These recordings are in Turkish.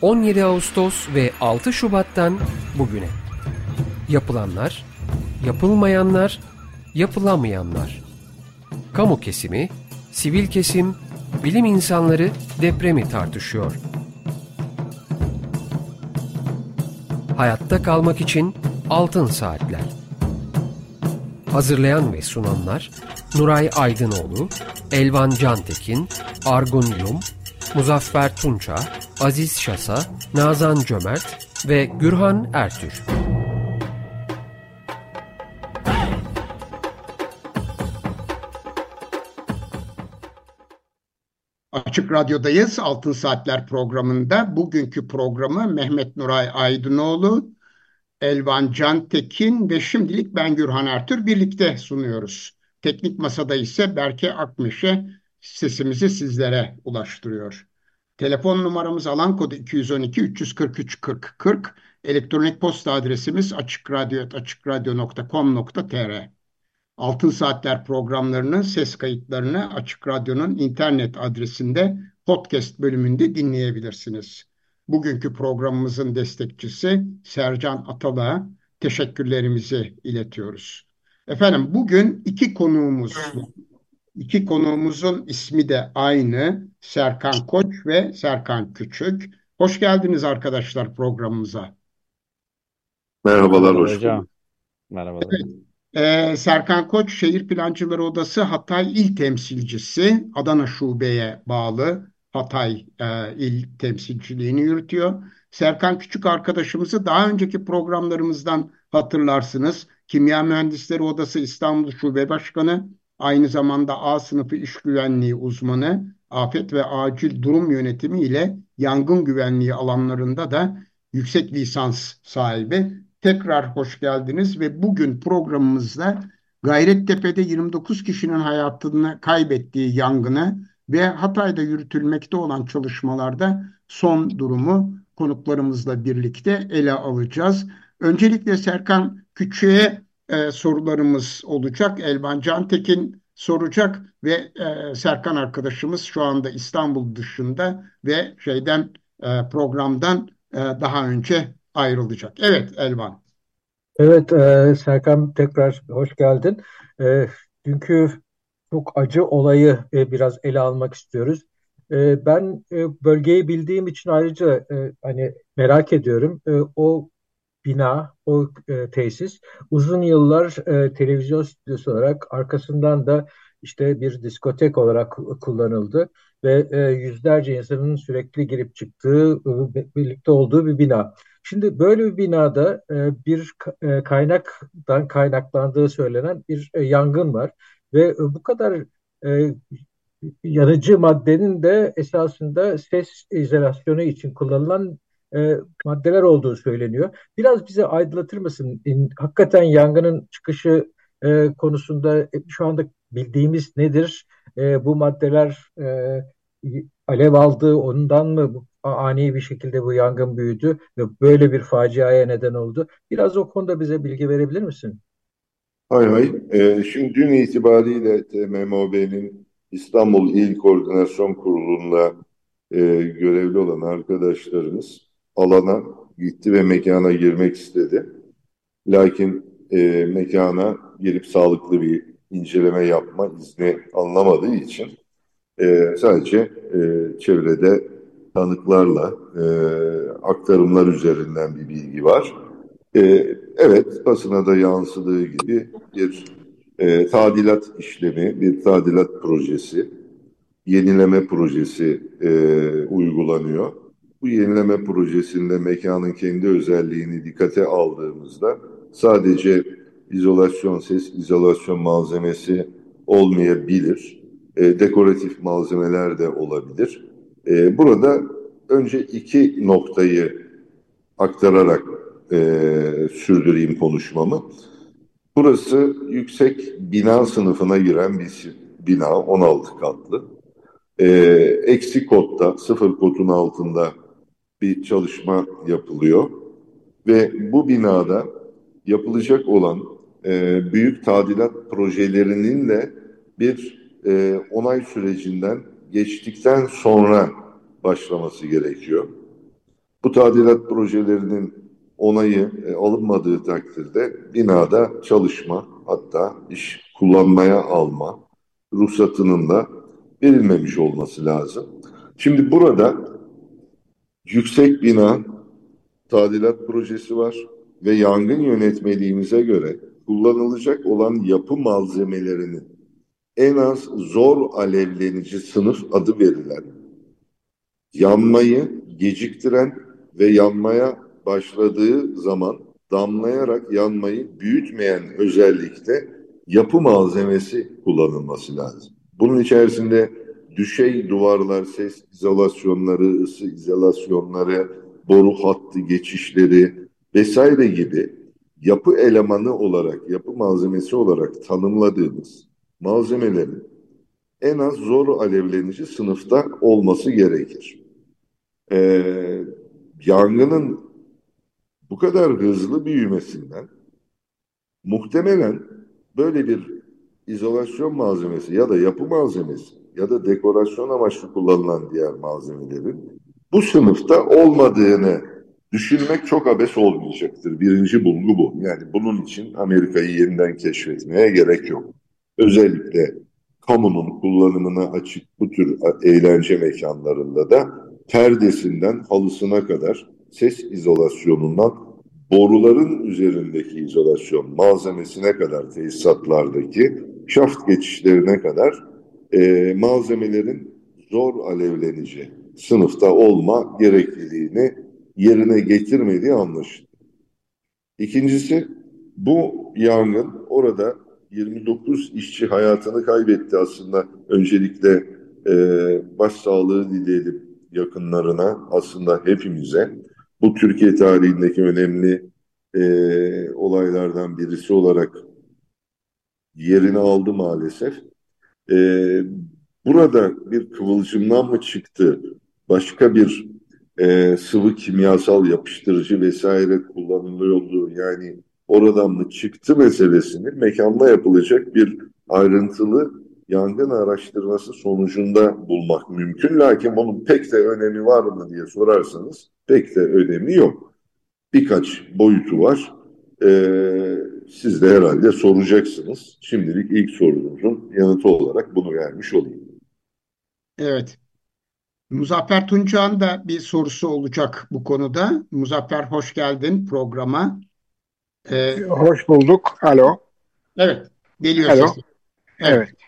17 Ağustos ve 6 Şubat'tan bugüne. Yapılanlar, yapılmayanlar, yapılamayanlar. Kamu kesimi, sivil kesim, bilim insanları depremi tartışıyor. Hayatta kalmak için altın saatler. Hazırlayan ve sunanlar Nuray Aydınoğlu, Elvan Cantekin, Argun Yum, Muzaffer Tunça, Aziz Şasa, Nazan Cömert ve Gürhan Ertür. Açık Radyo'dayız. Altın Saatler programında. Bugünkü programı Mehmet Nuray Aydınoğlu, Elvan Cantekin ve şimdilik ben Gürhan Ertür birlikte sunuyoruz. Teknik Masada ise Berke Akmeşe sesimizi sizlere ulaştırıyor. Telefon numaramız alan kodu 212 343 40 40. Elektronik posta adresimiz açıkradyo.com.tr. Altın Saatler programlarının ses kayıtlarını Açık Radyo'nun internet adresinde podcast bölümünde dinleyebilirsiniz. Bugünkü programımızın destekçisi Sercan Atalı'ya teşekkürlerimizi iletiyoruz. Efendim bugün iki konuğumuzun ismi de aynı, Serkan Koç ve Serkan Küçük. Hoş geldiniz arkadaşlar programımıza. Merhabalar, Merhabalar hoş bulduk. hocam. Merhabalar. Serkan Koç Şehir Plancıları Odası Hatay İl Temsilcisi, Adana Şube'ye bağlı Hatay İl Temsilciliğini yürütüyor. Serkan Küçük arkadaşımızı daha önceki programlarımızdan hatırlarsınız. Kimya Mühendisleri Odası İstanbul Şube Başkanı, aynı zamanda A sınıfı iş güvenliği uzmanı, afet ve acil durum yönetimi ile yangın güvenliği alanlarında da yüksek lisans sahibi. Tekrar hoş geldiniz ve bugün programımızda Gayrettepe'de 29 kişinin hayatını kaybettiği yangını ve Hatay'da yürütülmekte olan çalışmalarda son durumu konuklarımızla birlikte ele alacağız. Öncelikle Serkan Küçük'e sorularımız olacak. Elvan Cantekin soracak ve Serkan arkadaşımız şu anda İstanbul dışında ve programdan daha önce ayrılacak. Evet Elvan. Evet, Serkan tekrar hoş geldin. Dünkü çok acı olayı biraz ele almak istiyoruz. Ben bölgeyi bildiğim için ayrıca hani merak ediyorum. O bina, o tesis uzun yıllar televizyon stüdyosu olarak arkasından da işte bir diskotek olarak kullanıldı ve yüzlerce insanın sürekli girip çıktığı, birlikte olduğu bir bina. Şimdi böyle bir binada bir kaynaktan kaynaklandığı söylenen bir yangın var ve bu kadar e, yanıcı maddenin de esasında ses izolasyonu için kullanılan maddeler olduğu söyleniyor. Biraz bize aydınlatır mısın? Hakikaten yangının çıkışı konusunda şu anda bildiğimiz nedir? Bu maddeler alev aldı, ondan mı ani bir şekilde bu yangın büyüdü ve böyle bir faciaya neden oldu? Biraz o konuda bize bilgi verebilir misin? Hay hay. Şimdi dün itibariyle TMMOB'nin İstanbul İl Koordinasyon Kurulu'nda görevli olan arkadaşlarımız alana gitti ve mekana girmek istedi. Lakin mekana girip sağlıklı bir inceleme yapma izni alınamadığı için sadece çevrede tanıklarla aktarımlar üzerinden bir bilgi var. Evet, basına da yansıdığı gibi bir tadilat işlemi, bir tadilat projesi, yenileme projesi uygulanıyor. Bu yenileme projesinde mekanın kendi özelliğini dikkate aldığımızda sadece izolasyon, ses izolasyon malzemesi olmayabilir. Dekoratif malzemeler de olabilir. Burada önce iki noktayı aktararak sürdüreyim konuşmamı. Burası yüksek bina sınıfına giren bir bina, 16 katlı. Eksi kodda, sıfır kodun altında bir çalışma yapılıyor. Ve bu binada yapılacak olan büyük tadilat projelerinin de bir onay sürecinden geçtikten sonra başlaması gerekiyor. Bu tadilat projelerinin onayı alınmadığı takdirde binada çalışma, hatta iş kullanmaya alma ruhsatının da verilmemiş olması lazım. Şimdi burada yüksek bina tadilat projesi var ve yangın yönetmeliğimize göre kullanılacak olan yapı malzemelerinin en az zor alevlenici sınıf adı verilen, yanmayı geciktiren ve yanmaya başladığı zaman damlayarak yanmayı büyütmeyen özellikte yapı malzemesi kullanılması lazım. Bunun içerisinde düşey duvarlar, ses izolasyonları, ısı izolasyonları, boru hattı geçişleri vesaire gibi yapı elemanı olarak, yapı malzemesi olarak tanımladığımız malzemelerin en az zor alevlenici sınıfta olması gerekir. Yangının bu kadar hızlı büyümesinden muhtemelen böyle bir izolasyon malzemesi ya da yapı malzemesi ya da dekorasyon amaçlı kullanılan diğer malzemelerin bu sınıfta olmadığını düşünmek çok abes olmayacaktır. Birinci bulgu bu. Yani bunun için Amerika'yı yeniden keşfetmeye gerek yok. Özellikle kamunun kullanımına açık bu tür eğlence mekanlarında da perdesinden halısına kadar ses izolasyonundan boruların üzerindeki izolasyon malzemesine kadar tesisatlardaki şaft geçişlerine kadar malzemelerin zor alevlenici sınıfta olma gerekliliğini yerine getirmediği anlaşıldı. İkincisi, bu yangın orada 29 işçi hayatını kaybetti aslında. Öncelikle başsağlığı dileyelim yakınlarına, aslında hepimize. Bu Türkiye tarihindeki önemli olaylardan birisi olarak yerini aldı maalesef. Ee, Burada bir kıvılcımdan mı çıktı, başka bir sıvı kimyasal yapıştırıcı vesaire kullanılıyordu, yani oradan mı çıktı meselesini mekanda yapılacak bir ayrıntılı yangın araştırması sonucunda bulmak mümkün. Lakin bunun pek de önemi var mı diye sorarsanız pek de önemi yok. Birkaç boyutu var. Siz de herhalde soracaksınız. Şimdilik ilk sorunuzun yanıtı olarak bunu vermiş olayım. Evet. Muzaffer Tuncağ'ın da bir sorusu olacak bu konuda. Muzaffer, hoş geldin programa. Ee, Hoş bulduk. Alo. evet, geliyor Alo. sesin. Evet. Evet.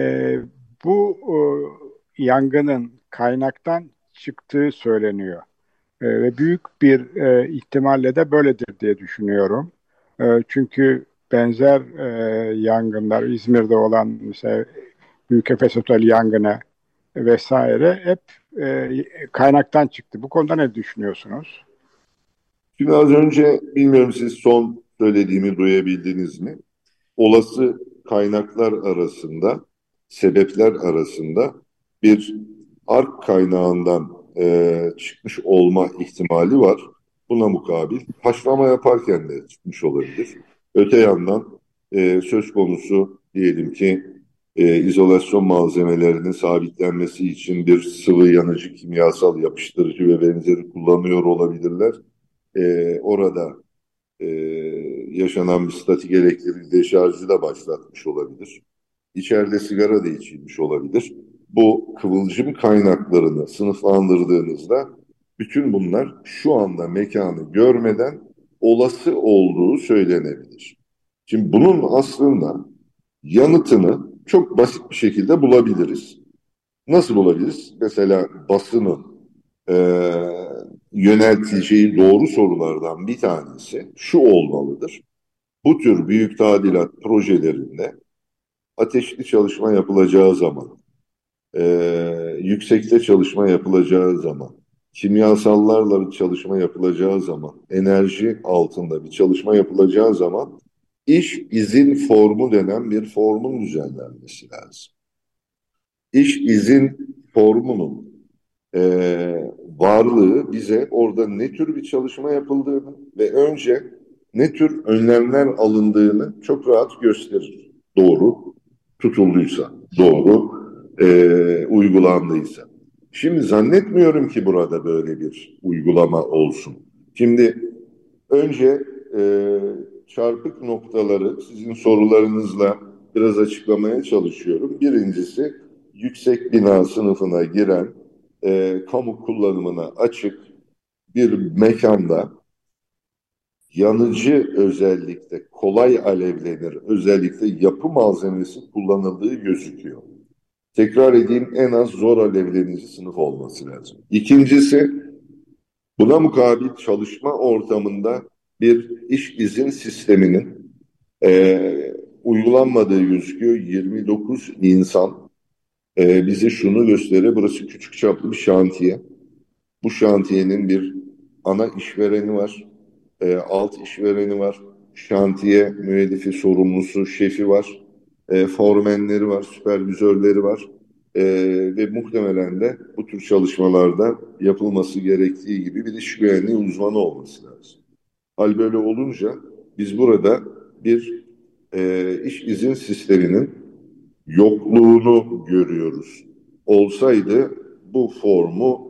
Bu yangının kaynaktan çıktığı söyleniyor. Ve büyük bir ihtimalle de böyledir diye düşünüyorum. Çünkü benzer yangınlar, İzmir'de olan mesela Büyük Efes Otel yangını vesaire hep kaynaktan çıktı. Bu konuda ne düşünüyorsunuz? Şimdi az önce, bilmiyorum siz son söylediğimi duyabildiniz mi? Olası kaynaklar arasında, sebepler arasında bir ark kaynağından çıkmış olma ihtimali var. Buna mukabil haşlama yaparken de çıkmış olabilir. Öte yandan söz konusu diyelim ki izolasyon malzemelerinin sabitlenmesi için bir sıvı yanıcı, kimyasal yapıştırıcı ve benzeri kullanıyor olabilirler. Orada e, yaşanan bir statik elektrik deşarjı da başlatmış olabilir. İçeride sigara da içilmiş olabilir. Bu kıvılcım kaynaklarını sınıflandırdığınızda bütün bunlar şu anda mekanı görmeden olası olduğu söylenebilir. Şimdi bunun aslında yanıtını çok basit bir şekilde bulabiliriz. Nasıl bulabiliriz? Mesela basının e, yönelteceği doğru sorulardan bir tanesi şu olmalıdır: bu tür büyük tadilat projelerinde ateşli çalışma yapılacağı zaman, yüksekte çalışma yapılacağı zaman, kimyasallarla çalışma yapılacağı zaman, enerji altında bir çalışma yapılacağı zaman iş izin formu denen bir formun düzenlenmesi lazım. İş izin formunun varlığı bize orada ne tür bir çalışma yapıldığını ve önce ne tür önlemler alındığını çok rahat gösterir. Doğru tutulduysa, doğru uygulandıysa. Şimdi zannetmiyorum ki burada böyle bir uygulama olsun. Şimdi önce çarpık noktaları sizin sorularınızla biraz açıklamaya çalışıyorum. Birincisi, yüksek bina sınıfına giren, kamu kullanımına açık bir mekanda yanıcı, özellikle kolay alevlenir, özellikle yapı malzemesi kullanıldığı gözüküyor. Tekrar edeyim, en az zor alevlenici sınıf olması lazım. İkincisi, buna mukabil çalışma ortamında bir iş izin sisteminin uygulanmadığı gözüküyor. 29 insan bize şunu gösteriyor. Burası küçük çaplı bir şantiye. Bu şantiyenin bir ana işvereni var, alt işvereni var, şantiye müellifi, sorumlusu, şefi var, formenleri var, süpervizörleri var. Ve muhtemelen de bu tür çalışmalarda yapılması gerektiği gibi bir iş güvenliği uzmanı olması lazım. Hal böyle olunca biz burada bir iş izin sisteminin yokluğunu görüyoruz. Olsaydı bu formu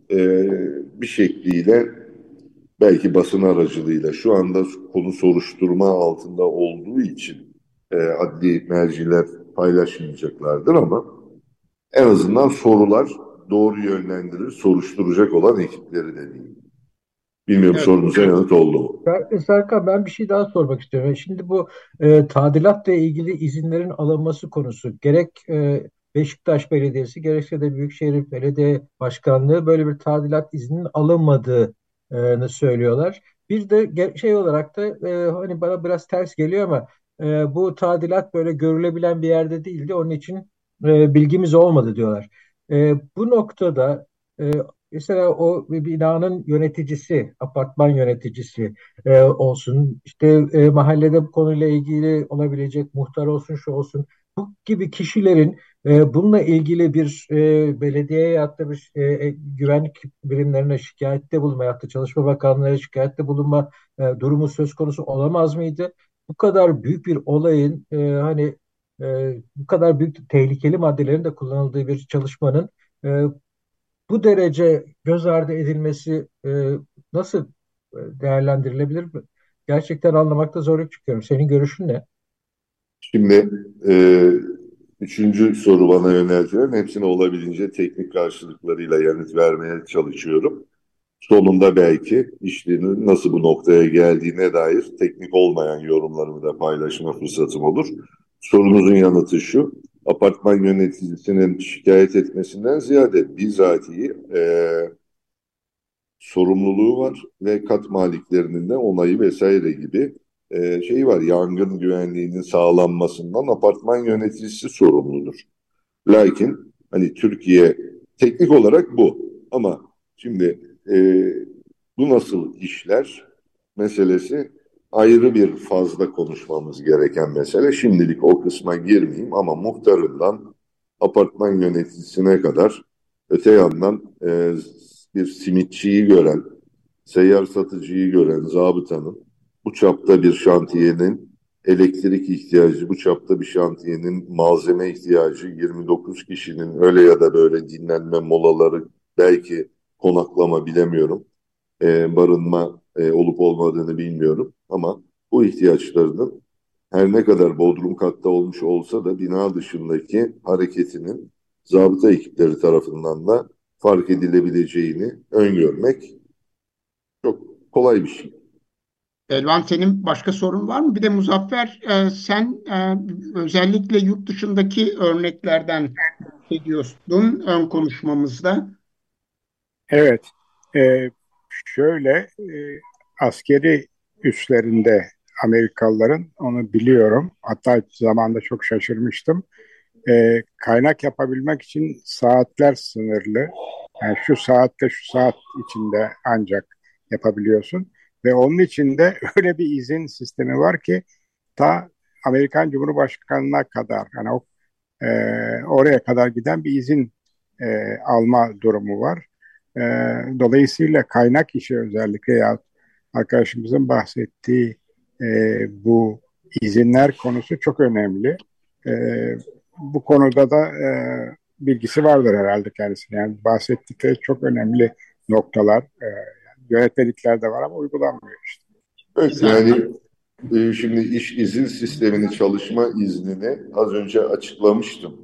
bir şekliyle, belki basın aracılığıyla, şu anda konu soruşturma altında olduğu için adli merciler paylaşmayacaklardır, ama en azından sorular doğru yönlendirir, soruşturacak olan ekipleri de değil. Bilmiyorum, Evet. sorunuza yanıt oldu mu? Serkan, ben bir şey daha sormak istiyorum. Şimdi bu tadilatla ilgili izinlerin alınması konusu gerek Beşiktaş Belediyesi gerekse de Büyükşehir Belediye Başkanlığı böyle bir tadilat izninin alınmadığını söylüyorlar. Bir de şey olarak da hani bana biraz ters geliyor ama bu tadilat böyle görülebilen bir yerde değildi. Onun için bilgimiz olmadı diyorlar. Bu noktada mesela o binanın yöneticisi, apartman yöneticisi olsun, işte mahallede bu konuyla ilgili olabilecek muhtar olsun, şu olsun, bu gibi kişilerin bununla ilgili bir belediyeye ya da bir güvenlik birimlerine şikayette bulunma ya da Çalışma Bakanlığı'na şikayette bulunma durumu söz konusu olamaz mıydı? Bu kadar büyük bir olayın hani bu kadar büyük tehlikeli maddelerin de kullanıldığı bir çalışmanın e, bu derece göz ardı edilmesi nasıl değerlendirilebilir? Gerçekten anlamakta zorluk çıkıyorum. Senin görüşün ne? Şimdi e, üçüncü soru bana yöneltilen, hepsine olabildiğince teknik karşılıklarıyla yanıt vermeye çalışıyorum. Sonunda belki işlerin nasıl bu noktaya geldiğine dair teknik olmayan yorumlarımı da paylaşma fırsatım olur. Sorunuzun yanıtı şu: apartman yöneticisinin şikayet etmesinden ziyade bizatihi sorumluluğu var ve kat maliklerinin de onayı vesaire gibi şeyi var. Yangın güvenliğinin sağlanmasından apartman yöneticisi sorumludur. Lakin hani Türkiye teknik olarak bu. Ama şimdi bu nasıl işler meselesi ayrı bir fazla konuşmamız gereken mesele. Şimdilik o kısma girmeyeyim, ama muhtarından apartman yöneticisine kadar, öte yandan bir simitçiyi gören, seyyar satıcıyı gören zabıtanın, bu çapta bir şantiyenin elektrik ihtiyacı, bu çapta bir şantiyenin malzeme ihtiyacı, 29 kişinin öyle ya da böyle dinlenme molaları, belki konaklama, bilemiyorum, barınma olup olmadığını bilmiyorum, ama bu ihtiyaçlarının her ne kadar bodrum katta olmuş olsa da bina dışındaki hareketinin zabıta ekipleri tarafından da fark edilebileceğini öngörmek çok kolay bir şey. Elvan, senin başka sorun var mı? Bir de Muzaffer, sen özellikle yurt dışındaki örneklerden bahsediyorsun ön konuşmamızda. Evet, e, şöyle askeri üslerinde Amerikalıların, onu biliyorum. Hatta zamanında çok şaşırmıştım. Kaynak yapabilmek için saatler sınırlı. Yani şu saatte şu saat içinde ancak yapabiliyorsun. Ve onun için de öyle bir izin sistemi var ki ta Amerikan Cumhurbaşkanı'na kadar, yani e, oraya kadar giden bir izin alma durumu var. E, Dolayısıyla kaynak işi özellikle, ya arkadaşımızın bahsettiği e, bu izinler konusu çok önemli. E, Bu konuda da bilgisi vardır herhalde kendisine. Yani bahsettikleri çok önemli noktalar. Yönetmeliklerde var ama uygulanmıyor işte. Evet, Serkan, yani şimdi iş izin sistemini, çalışma iznini az önce açıklamıştım.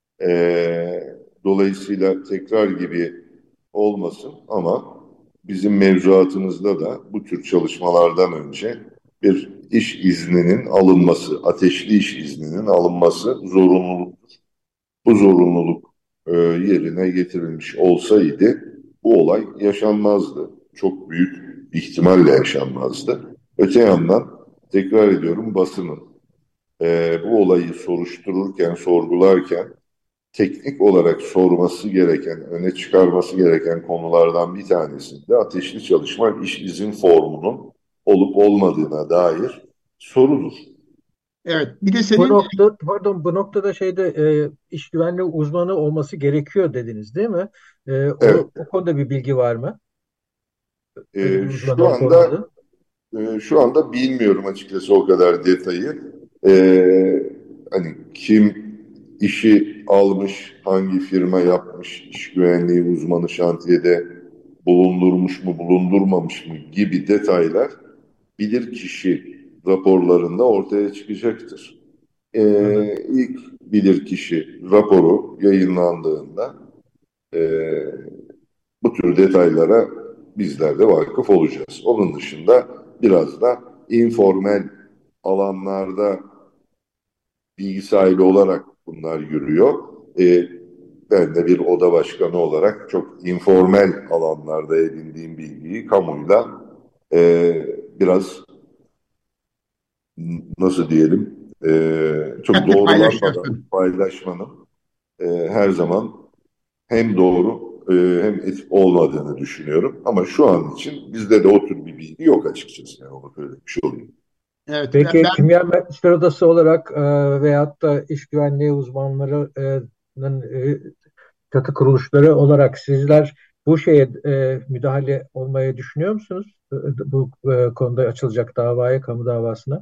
Dolayısıyla tekrar gibi olmasın ama bizim mevzuatımızda da bu tür çalışmalardan önce bir iş izninin alınması, ateşli iş izninin alınması zorunluluk. Bu zorunluluk yerine getirilmiş olsaydı bu olay yaşanmazdı. Çok büyük ihtimalle yaşanmazdı. Öte yandan tekrar ediyorum basının bu olayı soruştururken, sorgularken teknik olarak sorması gereken, öne çıkarması gereken konulardan bir tanesi de ateşli çalışma iş izin formunun olup olmadığına dair sorudur. evet, bir de Bu senin nokta, pardon, bu noktada iş güvenliği uzmanı olması gerekiyor dediniz, değil mi? Evet, O konuda bir bilgi var mı? Öyle bir uzman şu olup anda olmadığı. şu anda bilmiyorum açıkçası o kadar detayı. Hani kim işi almış, hangi firma yapmış, iş güvenliği uzmanı şantiyede bulundurmuş mu, bulundurmamış mı gibi detaylar bilirkişi raporlarında ortaya çıkacaktır. Anladım. İlk bilirkişi raporu yayınlandığında e, bu tür detaylara bizler de vakıf olacağız. Onun dışında biraz da informal alanlarda bilgi sahibi olarak bunlar yürüyor. E, Ben de bir oda başkanı olarak çok informal alanlarda edindiğim bilgiyi kamuyla biraz nasıl diyelim çok doğrulanmadan paylaşıyorsun. paylaşmanın her zaman hem doğru hem etik olmadığını düşünüyorum. Ama şu an için bizde de o tür bir bilgi yok açıkçası. Yani onu söylemiş olayım. Evet, Peki ben Kimya Mühendisleri Odası olarak veyahut da iş güvenliği uzmanlarının katı kuruluşları olarak sizler bu müdahale olmayı düşünüyor musunuz? Bu konuda açılacak davaya, kamu davasına.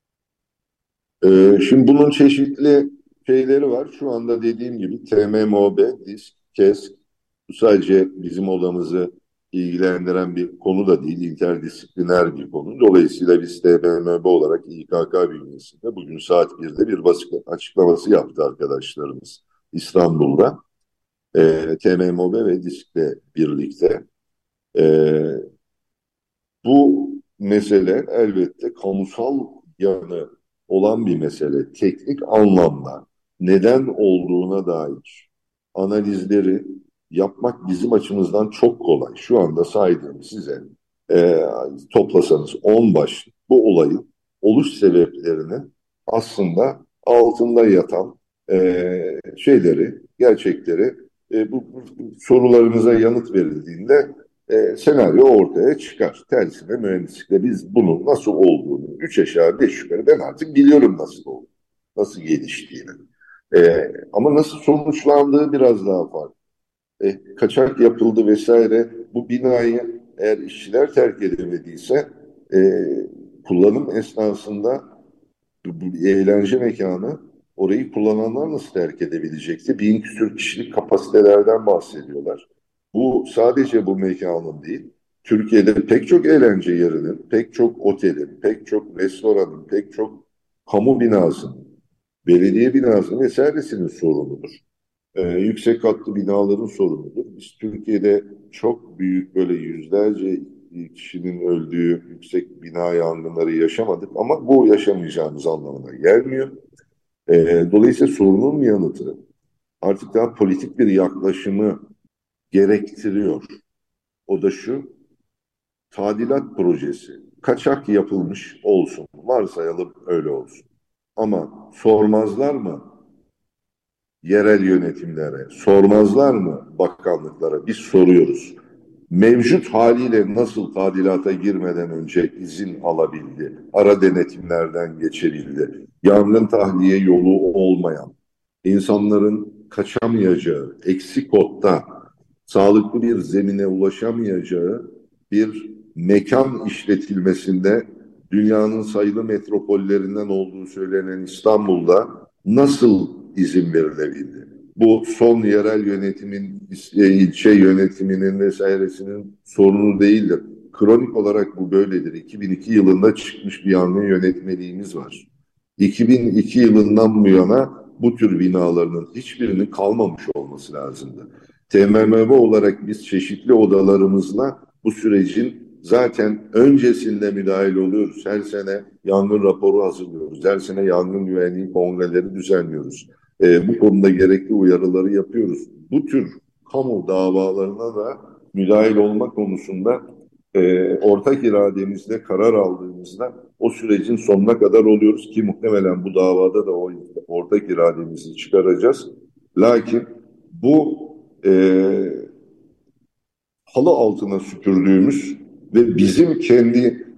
Şimdi bunun çeşitli şeyleri var. Şu anda dediğim gibi TMMOB, DİSK, KESK bu sadece bizim odamızı ilgilendiren bir konu da değil, interdisipliner bir konu. Dolayısıyla biz TMMOB olarak İKK bünyesinde bugün saat 1'de bir basın açıklaması yaptı arkadaşlarımız İstanbul'da. TMMOB ve DİSK'le birlikte. Ee, Bu mesele elbette kamusal yanı olan bir mesele. Teknik anlamda neden olduğuna dair analizleri yapmak bizim açımızdan çok kolay. Şu anda saydığım size e, toplasanız 10 başlık bu olayın oluş sebeplerinin aslında altında yatan şeyleri, gerçekleri bu sorularınıza yanıt verildiğinde senaryo ortaya çıkar. Tersine mühendislikte biz bunun nasıl olduğunu, üç aşağı beş yukarı ben artık biliyorum nasıl olduğunu, nasıl geliştiğini. Ama nasıl sonuçlandığı biraz daha farklı. Kaçak yapıldı vesaire. Bu binayı eğer işçiler terk edemediyse e, kullanım esnasında bu eğlence mekanı orayı kullananlar nasıl terk edebilecekti? 1000 küsür kişilik kapasitelerden bahsediyorlar. Bu sadece bu mekanın değil, Türkiye'de pek çok eğlence yerinin, pek çok otelin, pek çok restoranın, pek çok kamu binasının, belediye binasının vesairesinin sorunudur. Yüksek katlı binaların sorunudur. Biz Türkiye'de çok büyük böyle yüzlerce kişinin öldüğü yüksek bina yangınları yaşamadık ama bu yaşamayacağımız anlamına gelmiyor. Dolayısıyla sorunun yanıtı artık daha politik bir yaklaşımı gerektiriyor. O da şu, tadilat projesi kaçak yapılmış olsun, varsayalım öyle olsun. Ama sormazlar mı yerel yönetimlere, sormazlar mı bakanlıklara? Biz soruyoruz. Mevcut haliyle nasıl tadilata girmeden önce izin alabildi? Ara denetimlerden geçebildi? Yangın tahliye yolu olmayan, insanların kaçamayacağı, eksik kodda sağlıklı bir zemine ulaşamayacağı bir mekan işletilmesinde dünyanın sayılı metropollerinden olduğu söylenen İstanbul'da nasıl izin verilebildi? bu son yerel yönetimin, ilçe yönetiminin vesairesinin sorunu değildir. Kronik olarak bu böyledir. 2002 yılında çıkmış bir yangın yönetmeliğimiz var. 2002 yılından bu yana bu tür binalarının hiçbirinin kalmamış olması lazımdı. TMMB olarak biz çeşitli odalarımızla bu sürecin zaten öncesinde müdahil oluyoruz. Her sene yangın raporu hazırlıyoruz. Her sene yangın güvenliği kongreleri düzenliyoruz. Bu konuda gerekli uyarıları yapıyoruz. Bu tür kamu davalarına da müdahil olma konusunda ortak irademizle karar aldığımızda o sürecin sonuna kadar oluyoruz ki muhtemelen bu davada da o ortak irademizi çıkaracağız. Lakin bu halı altına süpürdüğümüz ve bizim kendi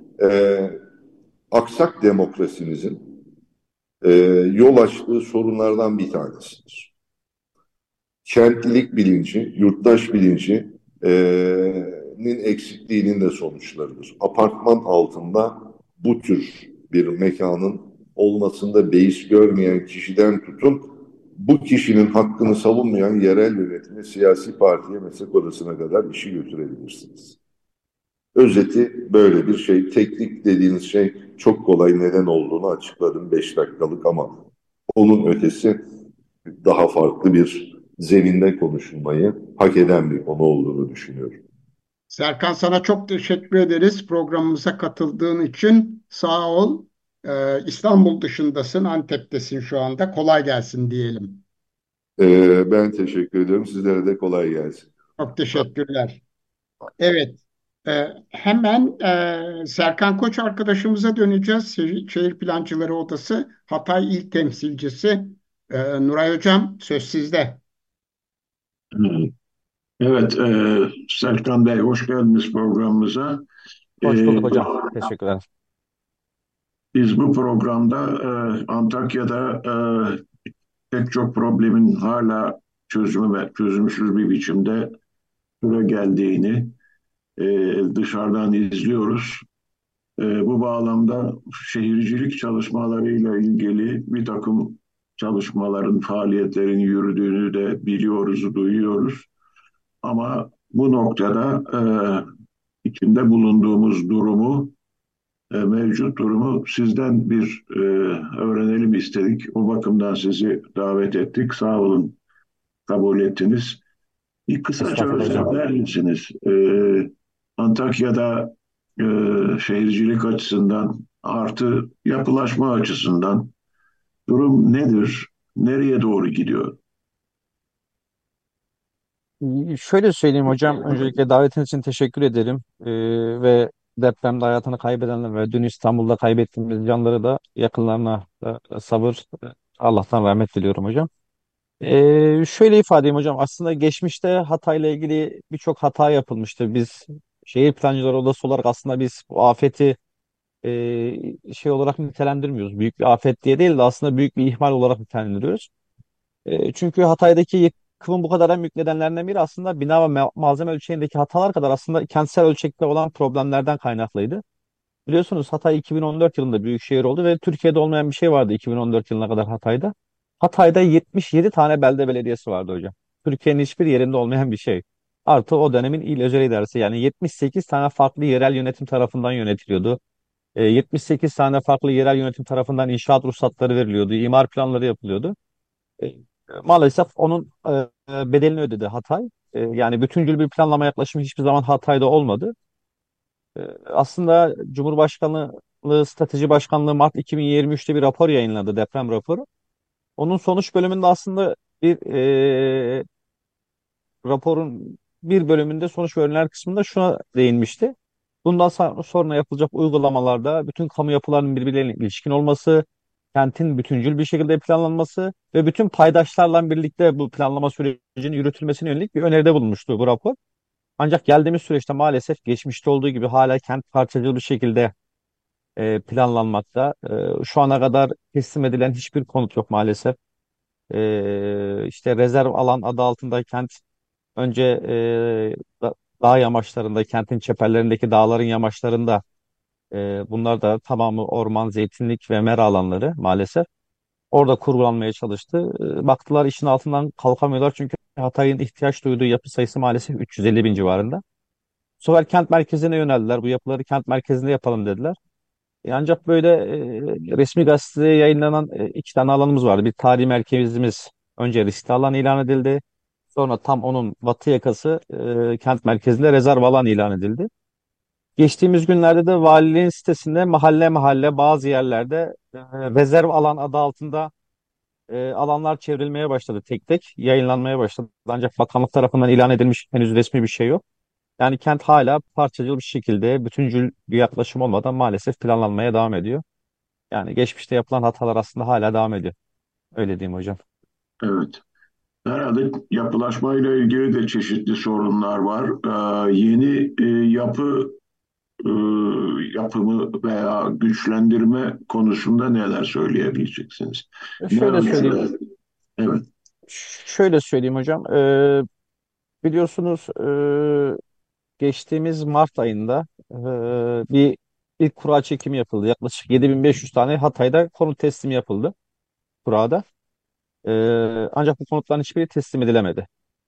aksak demokrasimizin yol açtığı sorunlardan bir tanesidir. Kentlilik bilinci, yurttaş bilincinin eksikliğinin de sonuçlarıdır. Apartman altında bu tür bir mekanın olmasında beis görmeyen kişiden tutun, bu kişinin hakkını savunmayan yerel yönetime, siyasi partiye, meslek odasına kadar işi götürebilirsiniz. Özeti böyle bir şey. Teknik dediğiniz şey çok kolay, neden olduğunu açıkladım 5 dakikalık, ama onun ötesi daha farklı bir zeminde konuşulmayı hak eden bir konu olduğunu düşünüyorum. Serkan, sana çok teşekkür ederiz programımıza katıldığın için. Sağ ol. İstanbul dışındasın, Antep'tesin şu anda. Kolay gelsin diyelim. Ben teşekkür ediyorum. Sizlere de kolay gelsin. Çok teşekkürler. Evet, hemen Serkan Koç arkadaşımıza döneceğiz. Şehir Plancıları Odası Hatay İl Temsilcisi. Nuray Hocam, söz sizde. Evet, Serkan Bey hoş geldiniz programımıza. Hoş E, bulduk hocam. Teşekkürler. Biz bu programda Antakya'da pek çok problemin hala çözümü ve çözümsüz bir biçimde süre geldiğini e, dışarıdan izliyoruz. Bu bağlamda şehircilik çalışmalarıyla ilgili bir takım çalışmaların, faaliyetlerin yürüdüğünü de biliyoruz, duyuyoruz. Ama bu noktada içinde bulunduğumuz durumu, mevcut durumu sizden bir öğrenelim istedik. O bakımdan sizi davet ettik. Sağ olun, kabul ettiniz. Bir kısaca Estağfurullah hocam. özetler misiniz? Antakya'da e, şehircilik açısından artı yapılaşma açısından durum nedir? Nereye doğru gidiyor? Şöyle söyleyeyim hocam. Öncelikle davetiniz için teşekkür ederim. Ve depremde hayatını kaybedenler ve dün İstanbul'da kaybettiğimiz canları da yakınlarına da sabır, Allah'tan rahmet diliyorum hocam. Şöyle ifade edeyim hocam. Aslında geçmişte Hatay'la ilgili birçok hata yapılmıştır. Biz şehir plancıları odası olarak aslında biz bu afeti şey olarak nitelendirmiyoruz. Büyük bir afet diye değil de aslında büyük bir ihmal olarak nitelendiriyoruz. Çünkü Hatay'daki yıkımın bu kadar en büyük nedenlerinden biri aslında bina ve malzeme ölçeğindeki hatalar kadar aslında kentsel ölçekte olan problemlerden kaynaklıydı. Biliyorsunuz Hatay 2014 yılında büyük şehir oldu ve Türkiye'de olmayan bir şey vardı 2014 yılına kadar Hatay'da. Hatay'da 77 tane belde belediyesi vardı hocam. Türkiye'nin hiçbir yerinde olmayan bir şey. Artı o dönemin il özel idaresi, yani 78 tane farklı yerel yönetim tarafından yönetiliyordu. 78 tane farklı yerel yönetim tarafından inşaat ruhsatları veriliyordu, imar planları yapılıyordu. E, Maalesef onun bedelini ödedi Hatay. Yani bütüncül bir planlama yaklaşımı hiçbir zaman Hatay'da olmadı. Aslında Cumhurbaşkanlığı Strateji Başkanlığı Mart 2023'te bir rapor yayınladı, deprem raporu. Onun sonuç bölümünde aslında raporun bir bölümünde sonuç ve öneriler kısmında şuna değinmişti. Bundan sonra yapılacak uygulamalarda bütün kamu yapılarının birbirleriyle ilişkin olması, kentin bütüncül bir şekilde planlanması ve bütün paydaşlarla birlikte bu planlama sürecinin yürütülmesine yönelik bir öneride bulunmuştu bu rapor. Ancak geldiğimiz süreçte maalesef geçmişte olduğu gibi hala kent parçacıl bir şekilde planlanmakta. Şu ana kadar teslim edilen hiçbir konut yok maalesef. İşte rezerv alan adı altında kent önce dağ yamaçlarında, kentin çeperlerindeki dağların yamaçlarında, bunlar da tamamı orman, zeytinlik ve mera alanları maalesef. Orada kurgulanmaya çalıştı. Baktılar işin altından kalkamıyorlar çünkü Hatay'ın ihtiyaç duyduğu yapı sayısı maalesef 350 bin civarında. Bu sefer kent merkezine yöneldiler. Bu yapıları kent merkezinde yapalım dediler. Ancak böyle resmi gazetede yayınlanan iki tane alanımız vardı. Bir tarihi merkezimiz önce riskli alan ilan edildi. Sonra tam onun batı yakası kent merkezinde rezerv alan ilan edildi. Geçtiğimiz günlerde de valiliğin sitesinde mahalle mahalle bazı yerlerde rezerv alan adı altında alanlar çevrilmeye başladı tek tek, yayınlanmaya başladı. Ancak bakanlık tarafından ilan edilmiş henüz resmi bir şey yok. Yani kent hala parçacıl bir şekilde bütüncül bir yaklaşım olmadan maalesef planlanmaya devam ediyor. Yani geçmişte yapılan hatalar aslında hala devam ediyor. Öyle diyeyim hocam. Evet. Herhalde yapılaşmayla ilgili de çeşitli sorunlar var. Yeni e, yapımı veya güçlendirme konusunda neler söyleyebileceksiniz? Ne Şöyle söyleyeyim. ölçüde? Evet. Şöyle söyleyeyim hocam. Biliyorsunuz geçtiğimiz Mart ayında bir ilk kura çekimi yapıldı. Yaklaşık 7500 tane Hatay'da konut teslimi yapıldı kurada. Ancak bu konutların hiçbiri teslim edilemedi.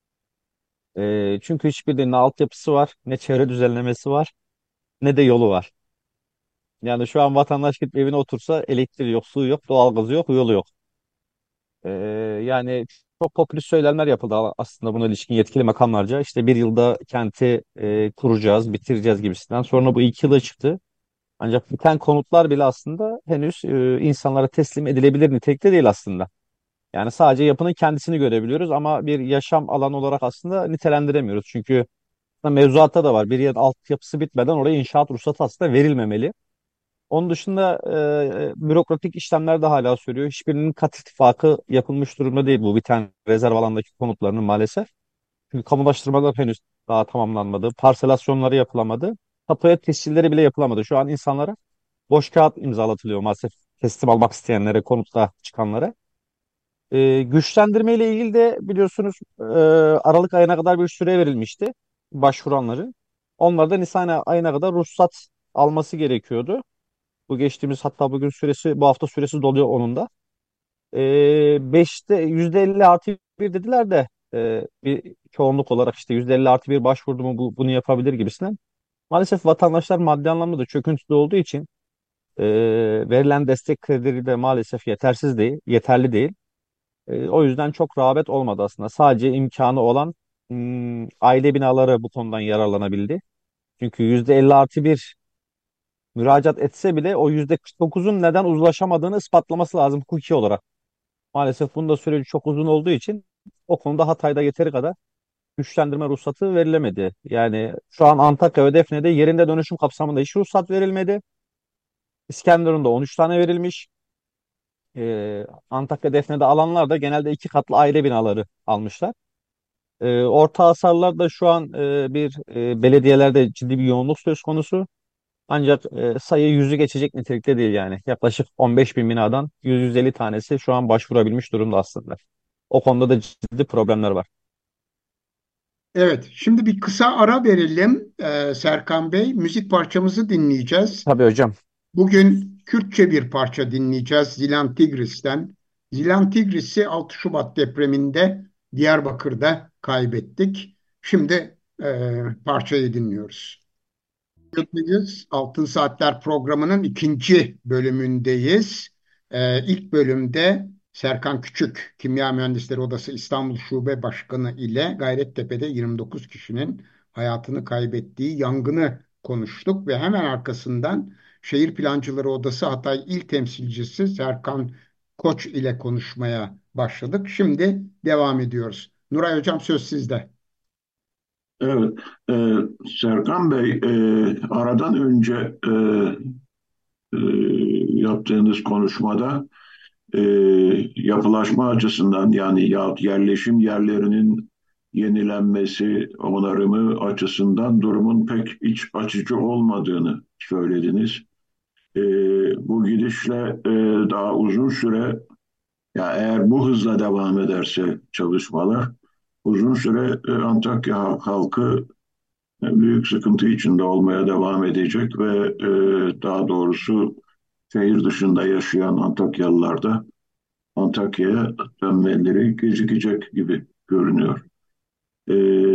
Çünkü hiçbirinin ne altyapısı var, ne çevre düzenlemesi var, ne de yolu var. Yani şu an vatandaş gidip evine otursa elektriği yok, suyu yok, doğalgazı yok, yolu yok. Ee, Yani çok popülist söylemler yapıldı aslında buna ilişkin yetkili makamlarca. İşte bir yılda kenti kuracağız, bitireceğiz gibisinden. Sonra bu 2 yıla çıktı. Ancak biten konutlar bile aslında henüz insanlara teslim edilebilir nitelikte değil aslında. Yani sadece yapının kendisini görebiliyoruz ama bir yaşam alanı olarak aslında nitelendiremiyoruz. Çünkü mevzuatta da var. Bir yerin altyapısı bitmeden oraya inşaat ruhsatı aslında verilmemeli. Onun dışında bürokratik işlemler de hala sürüyor. Hiçbirinin kat ittifakı yapılmış durumda değil bu biten rezerv alandaki konutlarının maalesef. Çünkü kamulaştırmalar henüz daha tamamlanmadı. Parselasyonları yapılamadı. Tapuya tescilleri bile yapılamadı. Şu an insanlara boş kağıt imzalatılıyor maalesef teslim almak isteyenlere, konutta çıkanlara. Güçlendirme ile ilgili de biliyorsunuz Aralık ayına kadar bir süre verilmişti başvuranların. Onlar da Nisan ayına kadar ruhsat alması gerekiyordu. Bu geçtiğimiz hatta bugün süresi bu hafta süresi doluyor onun da. 5'te %50 artı bir dediler de bir çoğunluk olarak işte %50 artı bir başvurdu mu bunu yapabilir gibisinden. Maalesef vatandaşlar maddi anlamda da çöküntüde olduğu için e, verilen destek kredileri de maalesef yetersiz değil, yeterli değil. O yüzden çok rağbet olmadı aslında. Sadece imkanı olan aile binaları bu konudan yararlanabildi. Çünkü %50 artı bir müracaat etse bile o %49'un neden uzlaşamadığını ispatlaması lazım hukuki olarak. Maalesef bunda süreci çok uzun olduğu için o konuda Hatay'da yeteri kadar güçlendirme ruhsatı verilemedi. Yani şu an Antakya ve Defne'de yerinde dönüşüm kapsamında hiç ruhsat verilmedi. İskenderun'da 13 tane verilmiş. Antakya Defne'de alanlar da genelde 2 katlı aile binaları almışlar. Orta hasarlar da şu an belediyelerde ciddi bir yoğunluk söz konusu. Ancak sayı yüzü geçecek nitelikte değil yani. Yaklaşık 15 bin binadan 100-150 tanesi şu an başvurabilmiş durumda aslında. O konuda da ciddi problemler var. Evet, şimdi bir kısa ara verelim Serkan Bey. Müzik parçamızı dinleyeceğiz. Tabii hocam. Bugün Kürtçe bir parça dinleyeceğiz Zilan Tigris'ten. Zilan Tigris'i 6 Şubat depreminde Diyarbakır'da kaybettik. Şimdi parçayı dinliyoruz. Buradayız. Altın Saatler programının ikinci bölümündeyiz. İlk bölümde Serkan Küçük, Kimya Mühendisleri Odası İstanbul Şube Başkanı ile Gayrettepe'de 29 kişinin hayatını kaybettiği yangını konuştuk ve hemen arkasından Şehir Plancıları Odası Hatay İl Temsilcisi Serkan Koç ile konuşmaya başladık. Şimdi devam ediyoruz. Nuray Hocam söz sizde. Evet, e, Serkan Bey, aradan önce e, yaptığınız konuşmada e, yapılaşma açısından yani yahut yerleşim yerlerinin yenilenmesi, onarımı açısından durumun pek iç açıcı olmadığını söylediniz. E, Bu gidişle daha uzun süre, ya eğer bu hızla devam ederse çalışmalar, uzun süre Antakya halkı büyük sıkıntı içinde olmaya devam edecek ve daha doğrusu şehir dışında yaşayan Antakyalılar da Antakya'ya dönmeleri gecikecek gibi görünüyor. E,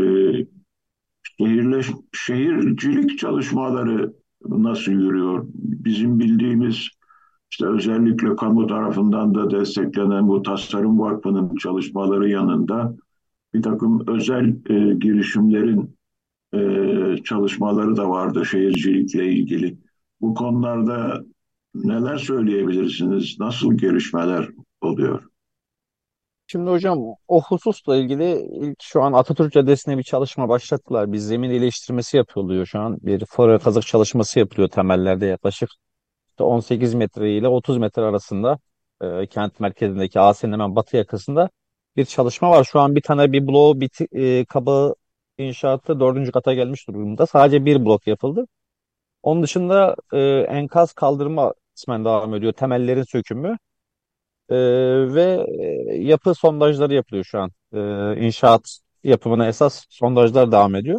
şehircilik çalışmaları nasıl yürüyor? Bizim bildiğimiz işte özellikle kamu tarafından da desteklenen bu Tasarım Vakfı'nın çalışmaları yanında bir takım özel girişimlerin çalışmaları da vardı şehircilikle ilgili. Bu konularda neler söyleyebilirsiniz? Nasıl gelişmeler oluyor? Şimdi hocam o hususla ilgili ilk şu an Atatürk Caddesi'ne bir çalışma başlattılar. Bir zemin iyileştirmesi yapılıyor şu an. Bir fora kazık çalışması yapılıyor temellerde yaklaşık işte 18 metre ile 30 metre arasında kent merkezindeki AS'nin hemen batı yakasında bir çalışma var. Şu an bir tane bir bloğu kabağı inşaatı dördüncü kata gelmiş durumda. Sadece bir blok yapıldı. Onun dışında enkaz kaldırma kısmen devam ediyor. Temellerin sökümü ve yapı sondajları yapılıyor şu an. İnşaat yapımına esas sondajlar devam ediyor.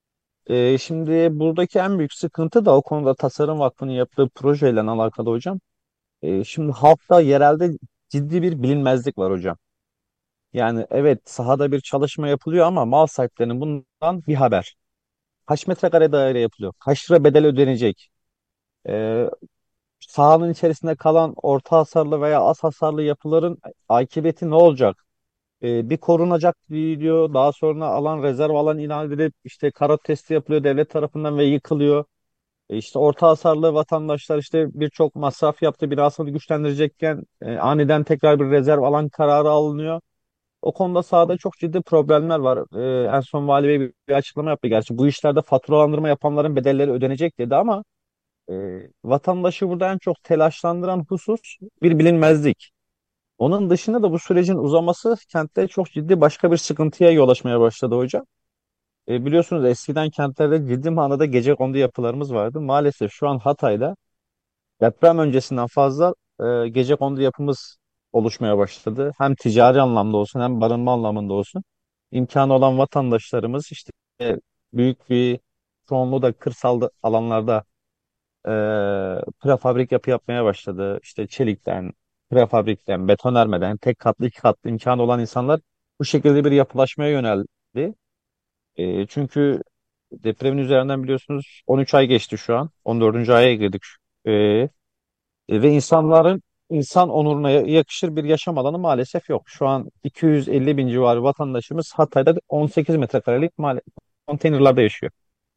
Şimdi buradaki en büyük sıkıntı da o konuda Tasarım Vakfı'nın yaptığı projeyle alakalı hocam. Şimdi halkta yerelde ciddi bir bilinmezlik var hocam. Yani evet sahada bir çalışma yapılıyor ama mal sahiplerinin bundan bir haber. Kaç metrekare daire yapılıyor? Kaç lira bedel ödenecek? Ee, Sahanın içerisinde kalan orta hasarlı veya az hasarlı yapıların akıbeti ne olacak? Bir korunacak diyor. Daha sonra alan rezerv alan ilan edilip işte karot testi yapılıyor devlet tarafından ve yıkılıyor. İşte orta hasarlı vatandaşlar işte birçok masraf yaptı. Binasını güçlendirecekken aniden tekrar bir rezerv alan kararı alınıyor. O konuda sahada çok ciddi problemler var. En son Vali Bey bir açıklama yaptı. Gerçi bu işlerde faturalandırma yapanların bedelleri ödenecek dedi ama e, vatandaşı burada en çok telaşlandıran husus bir bilinmezlik. Onun dışında da bu sürecin uzaması kentte çok ciddi başka bir sıkıntıya yol açmaya başladı hocam. Biliyorsunuz eskiden kentlerde ciddi manada gecekondu yapılarımız vardı. Maalesef şu an Hatay'da deprem öncesinden fazla gecekondu yapımız oluşmaya başladı. Hem ticari anlamda olsun hem barınma anlamında olsun. İmkanı olan vatandaşlarımız işte büyük bir çoğunluğu da kırsal alanlarda prefabrik yapı yapmaya başladı. İşte çelikten, prefabrikten, betonarmeden tek katlı iki katlı imkanı olan insanlar bu şekilde bir yapılaşmaya yöneldi. Çünkü depremin üzerinden biliyorsunuz 13 ay geçti şu an. 14. aya girdik. E, ve insanların insan onuruna yakışır bir yaşam alanı maalesef yok. Şu an 250 bin civarı vatandaşımız Hatay'da 18 metrekarelik konteynerlarda yaşıyor.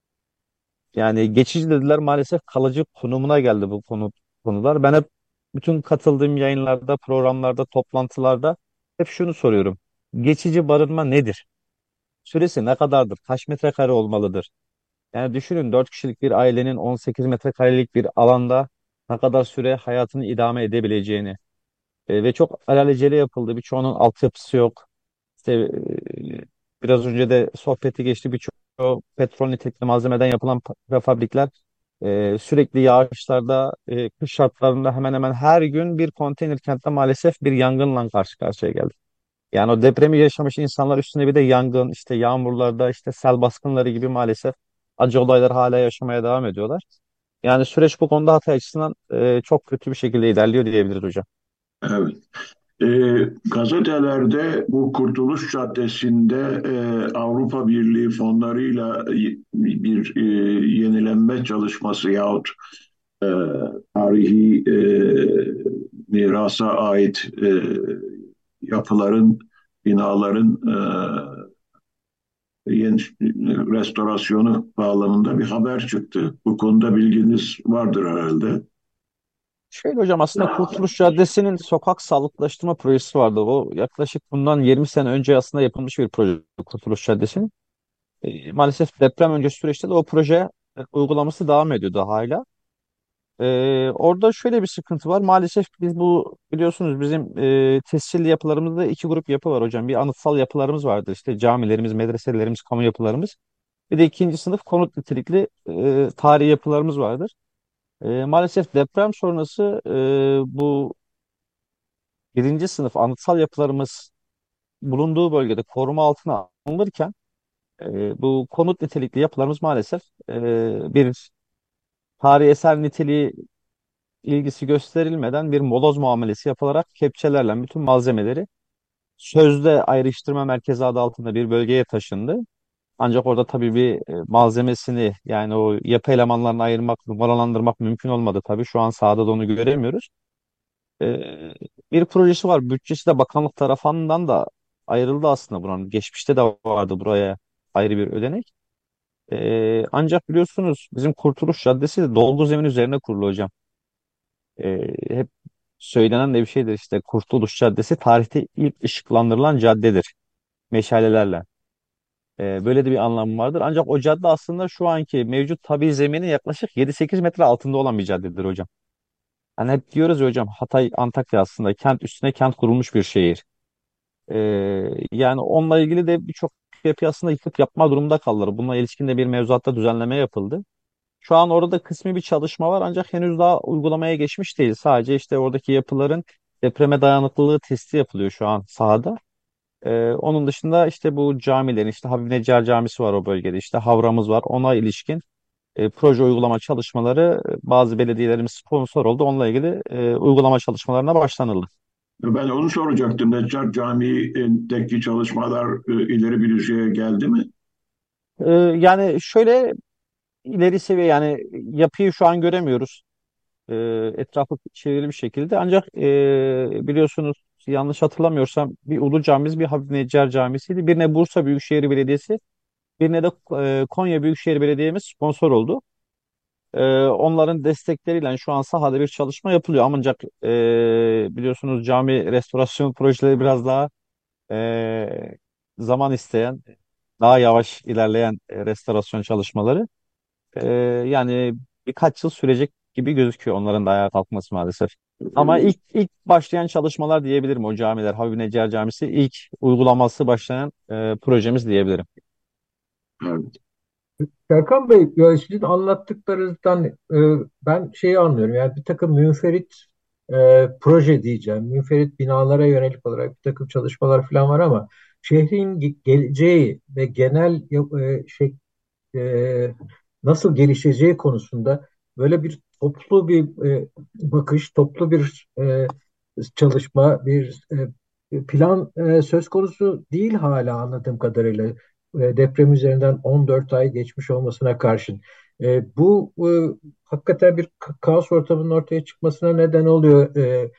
Yani geçici dediler maalesef kalıcı konumuna geldi bu konular. Ben hep bütün katıldığım yayınlarda, programlarda, toplantılarda hep şunu soruyorum. Geçici barınma nedir? Süresi ne kadardır? Kaç metrekare olmalıdır? Yani düşünün 4 kişilik bir ailenin 18 metrekarelik bir alanda ne kadar süre hayatını idame edebileceğini. Ve çok alelacele yapıldı. Birçoğunun altyapısı yok. İşte biraz önce de sohbeti geçti. Birçoğu petrol nitelikli malzemeden yapılan prefabrikler sürekli yağışlarda, kış şartlarında hemen hemen her gün bir konteyner kentte maalesef bir yangınla karşı karşıya geldi. Yani o depremi yaşamış insanlar üstüne bir de yangın, işte yağmurlarda, işte sel baskınları gibi maalesef acı olaylar hala yaşamaya devam ediyorlar. Yani süreç bu konuda Hatay açısından çok kötü bir şekilde ilerliyor diyebiliriz hocam. Evet. Gazetelerde bu Kurtuluş Caddesi'nde Avrupa Birliği fonlarıyla bir yenilenme çalışması yahut e, tarihi mirasa ait yapıların, binaların yeni restorasyonu bağlamında bir haber çıktı. Bu konuda bilginiz vardır herhalde. Şöyle hocam aslında Kurtuluş Caddesi'nin sokak sağlıklaştırma projesi vardı. O yaklaşık bundan 20 sene önce aslında yapılmış bir proje Kurtuluş Caddesi'nin. Maalesef deprem öncesi süreçte de o proje uygulaması devam ediyordu hala. Orada şöyle bir sıkıntı var. Maalesef biz bu biliyorsunuz bizim tescilli yapılarımızda iki grup yapı var hocam. Bir anıtsal yapılarımız vardır. İşte camilerimiz, medreselerimiz, kamu yapılarımız. Bir de ikinci sınıf konut nitelikli tarihi yapılarımız vardır. Maalesef deprem sonrası bu birinci sınıf anıtsal yapılarımız bulunduğu bölgede koruma altına alınırken bu konut nitelikli yapılarımız maalesef bir tarihi eser niteliği ilgisi gösterilmeden bir moloz muamelesi yapılarak kepçelerle bütün malzemeleri sözde ayrıştırma merkezi adı altında bir bölgeye taşındı. Ancak orada tabii bir malzemesini yani o yapı elemanlarını ayırmak, numaralandırmak mümkün olmadı tabii. Şu an sahada da onu göremiyoruz. E, Bir projesi var. Bütçesi de bakanlık tarafından da ayrıldı aslında buranın. Geçmişte de vardı buraya ayrı bir ödenek. Ancak biliyorsunuz bizim Kurtuluş Caddesi de dolgu zemin üzerine kurulu hocam. Hep söylenen de bir şeydir işte Kurtuluş Caddesi tarihte ilk ışıklandırılan caddedir meşalelerle. Böyle de bir anlamı vardır. Ancak o cadde aslında şu anki mevcut tabii zeminin yaklaşık 7-8 metre altında olan bir caddedir hocam. Hani hep diyoruz ya hocam Hatay, Antakya aslında kent üstüne kent kurulmuş bir şehir. Ee, Yani onunla ilgili de birçok yapı aslında yıkıp yapma durumunda kaldılar. Bununla ilişkin de bir mevzuatta düzenleme yapıldı. Şu an orada kısmi bir çalışma var ancak henüz daha uygulamaya geçmiş değil. Sadece işte oradaki yapıların depreme dayanıklılığı testi yapılıyor şu an sahada. Onun dışında işte bu camilerin işte Habib Neccar Camisi var o bölgede işte Havramız var. Ona ilişkin proje uygulama çalışmaları bazı belediyelerimiz sponsor oldu. Onunla ilgili uygulama çalışmalarına başlanıldı. Ben onu soracaktım. Neccar Camii'deki çalışmalar ileri bir düzeye geldi mi? Yani şöyle ileri seviye yani yapıyı şu an göremiyoruz. E, Etrafı çevrili bir şekilde. Ancak biliyorsunuz yanlış hatırlamıyorsam bir Ulu Camimiz bir Habib Neccar Camisi'ydi. Birine Bursa Büyükşehir Belediyesi, birine de Konya Büyükşehir Belediye'miz sponsor oldu. Onların destekleriyle şu an sahada bir çalışma yapılıyor. Ancak biliyorsunuz cami restorasyon projeleri biraz daha zaman isteyen, daha yavaş ilerleyen restorasyon çalışmaları. Yani birkaç yıl sürecek gibi gözüküyor onların da ayağa kalkması maalesef. Ama ilk başlayan çalışmalar diyebilirim o camiler. Habib Neccar Camisi ilk uygulaması başlayan projemiz diyebilirim. Evet. Serkan Bey, ya sizin anlattıklarınızdan ben şeyi anlıyorum. Yani bir takım münferit proje diyeceğim. Münferit binalara yönelik olarak bir takım çalışmalar falan var ama şehrin geleceği ve genel e, nasıl gelişeceği konusunda böyle bir toplu bir bakış, toplu bir çalışma, bir plan söz konusu değil hala anladığım kadarıyla. Deprem üzerinden 14 ay geçmiş olmasına karşın. Bu hakikaten bir kaos ortamının ortaya çıkmasına neden oluyor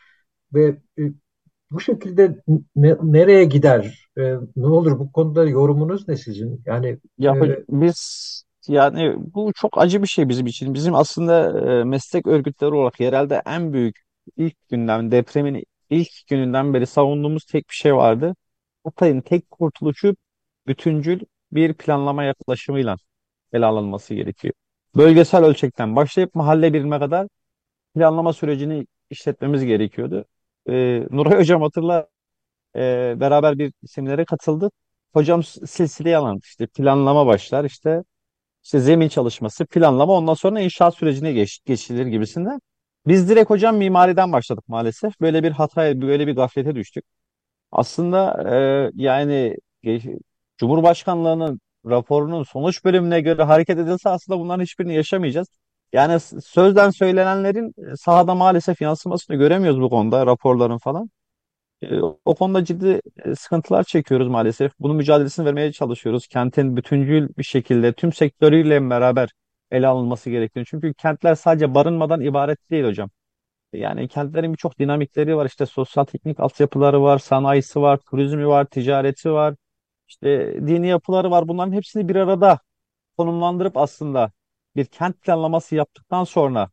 ve bu şekilde nereye gider? Ne olur bu konuda yorumunuz ne sizin? Yani Ya biz yani bu çok acı bir şey bizim için. Bizim aslında meslek örgütleri olarak yerelde en büyük ilk günden depremin ilk gününden beri savunduğumuz tek bir şey vardı. Hatay'ın tek kurtuluşu bütüncül bir planlama yaklaşımıyla ele alınması gerekiyor. Bölgesel ölçekten başlayıp mahalle birime kadar planlama sürecini işletmemiz gerekiyordu. Nuray Hocam hatırla beraber bir seminere katıldık. Hocam silsileyi anlattı. İşte planlama başlar, işte zemin çalışması, planlama, ondan sonra inşaat sürecine geçilir gibisinden. Biz direkt hocam mimariden başladık maalesef. Böyle bir hataya, böyle bir gaflete düştük. Aslında yani Cumhurbaşkanlığının raporunun sonuç bölümüne göre hareket edilse aslında bunların hiçbirini yaşamayacağız. Yani sözden söylenenlerin sahada maalesef yansımasını göremiyoruz bu konuda, raporların falan. O konuda ciddi sıkıntılar çekiyoruz maalesef. Bunun mücadelesini vermeye çalışıyoruz. Kentin bütüncül bir şekilde tüm sektörüyle beraber ele alınması gerekiyor. Çünkü kentler sadece barınmadan ibaret değil hocam. Yani kentlerin birçok dinamikleri var. İşte sosyal teknik altyapıları var, sanayisi var, turizmi var, ticareti var. İşte dini yapıları var. Bunların hepsini bir arada konumlandırıp aslında bir kent planlaması yaptıktan sonra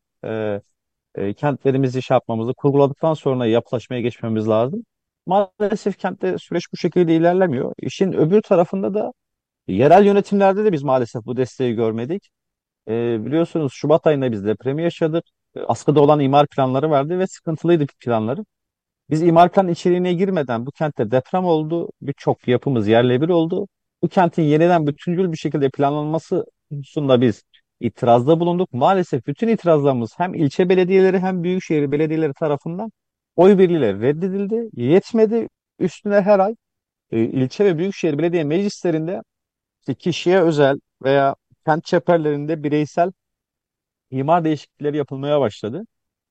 kentlerimizi şey yapmamızı kurguladıktan sonra yapılaşmaya geçmemiz lazım. Maalesef kentte süreç bu şekilde ilerlemiyor. İşin öbür tarafında da yerel yönetimlerde de biz maalesef bu desteği görmedik. Biliyorsunuz Şubat ayında biz depremi yaşadık. Askıda olan imar planları vardı ve sıkıntılıydı planları. Biz imar plan içeriğine girmeden bu kentte deprem oldu. Birçok yapımız yerle bir oldu. Bu kentin yeniden bütüncül bir şekilde planlanması konusunda biz itirazda bulunduk. Maalesef bütün itirazlarımız hem ilçe belediyeleri hem büyükşehir belediyeleri tarafından oy birliğiyle reddedildi. Yetmedi. Üstüne her ay ilçe ve büyükşehir belediye meclislerinde işte kişiye özel veya kent çeperlerinde bireysel imar değişiklikleri yapılmaya başladı.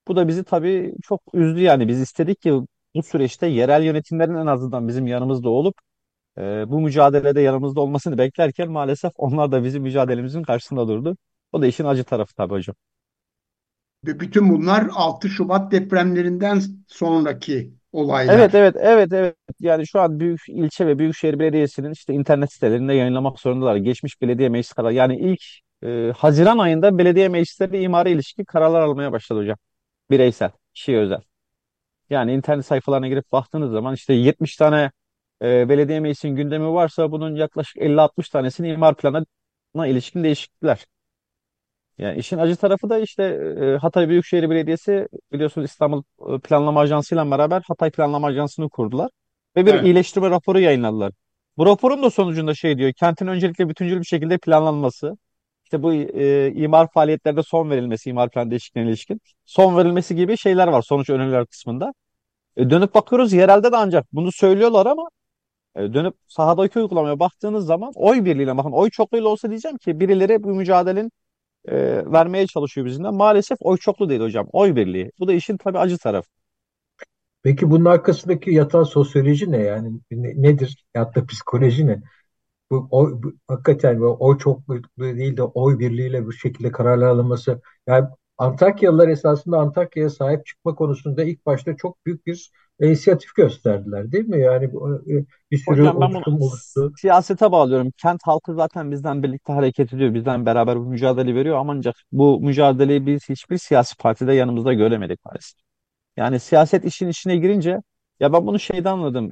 Bu da bizi tabii çok üzdü yani. Biz istedik ki bu süreçte yerel yönetimlerin en azından bizim yanımızda olup bu mücadelede yanımızda olmasını beklerken maalesef onlar da bizim mücadelemizin karşısında durdu. O da işin acı tarafı tabii hocam. Ve bütün bunlar 6 Şubat depremlerinden sonraki Evet, olaylar. evet, evet, evet. Yani şu an büyük ilçe ve büyükşehir belediyesinin işte internet sitelerinde yayınlamak zorundalar. Geçmiş belediye meclis kararı. Yani ilk Haziran ayında belediye meclisleri imara ilişkin kararlar almaya başladı hocam. Bireysel, kişiye özel. Yani internet sayfalarına girip baktığınız zaman işte 70 tane belediye meclisinin gündemi varsa bunun yaklaşık 50-60 tanesini imar planına ilişkin değişiklikler. Yani işin acı tarafı da işte Hatay Büyükşehir Belediyesi biliyorsunuz İstanbul Planlama Ajansı ile beraber Hatay Planlama Ajansı'nı kurdular ve bir Evet. iyileştirme raporu yayınladılar. Bu raporun da sonucunda şey diyor, kentin öncelikle bütüncül bir şekilde planlanması, işte bu imar faaliyetlerine son verilmesi, imar plan değişikliğine ilişkin son verilmesi gibi şeyler var sonuç öneriler kısmında. Dönüp bakıyoruz yerelde de ancak bunu söylüyorlar ama dönüp sahadaki uygulamaya baktığınız zaman oy birliğiyle bakın oy çokluğuyla olsa diyeceğim ki birileri bu mücadelenin vermeye çalışıyor bizimle. Maalesef oy çoklu değil hocam. Oy birliği. Bu da işin tabii acı tarafı. Peki bunun arkasındaki yatan sosyoloji ne yani? Nedir? Ya da psikoloji ne? Hakikaten bu oy çokluğu değil de oy birliğiyle bu şekilde kararlar alınması. Yani Antakyalılar esasında Antakya'ya sahip çıkma konusunda ilk başta çok büyük bir inisiyatif gösterdiler, değil mi? Yani bir sürü Hocam ben bunu oluşum oluştu. siyasete bağlıyorum. Kent halkı zaten bizden birlikte hareket ediyor. Bizden beraber bu mücadele veriyor. Ama ancak bu mücadeleyi biz hiçbir siyasi partide yanımızda göremedik maalesef. Yani siyaset işin içine girince ya ben bunu şeyden anladım.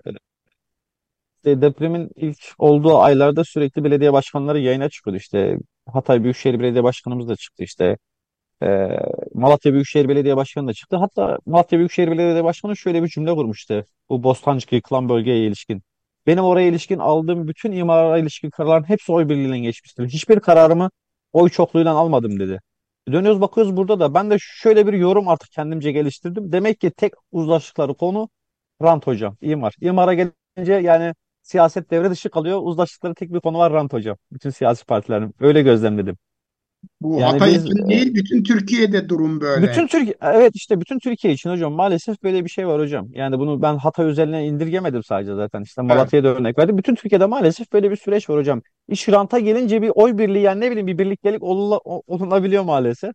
Depremin ilk olduğu aylarda sürekli belediye başkanları yayına çıkıyordu. İşte Hatay Büyükşehir Belediye Başkanımız da çıktı işte. Ee, Malatya Büyükşehir Belediye Başkanı da çıktı. Hatta Malatya Büyükşehir Belediye Başkanı şöyle bir cümle kurmuştu. Bu Bostancık yıkılan bölgeye ilişkin. Benim oraya ilişkin aldığım bütün imara ilişkin kararların hepsi oy birliğiyle geçmiştir. Hiçbir kararımı oy çokluğuyla almadım dedi. Dönüyoruz bakıyoruz burada da ben de şöyle bir yorum artık kendimce geliştirdim. Demek ki tek uzlaştıkları konu rant hocam, imar. İmara gelince yani siyaset devre dışı kalıyor. Uzlaştıkları tek bir konu var rant hocam. Bütün siyasi partilerin. Öyle gözlemledim. Bu Yani Hatay biz için değil, bütün Türkiye'de durum bütün böyle. Türkiye, evet işte bütün Türkiye için hocam maalesef böyle bir şey var hocam. Yani bunu ben Hatay özeline indirgemedim sadece zaten işte Evet. Malatya'ya da örnek verdim. Bütün Türkiye'de maalesef böyle bir süreç var hocam. İş ranta gelince bir oy birliği yani ne bileyim bir birliktelik olunabiliyor maalesef.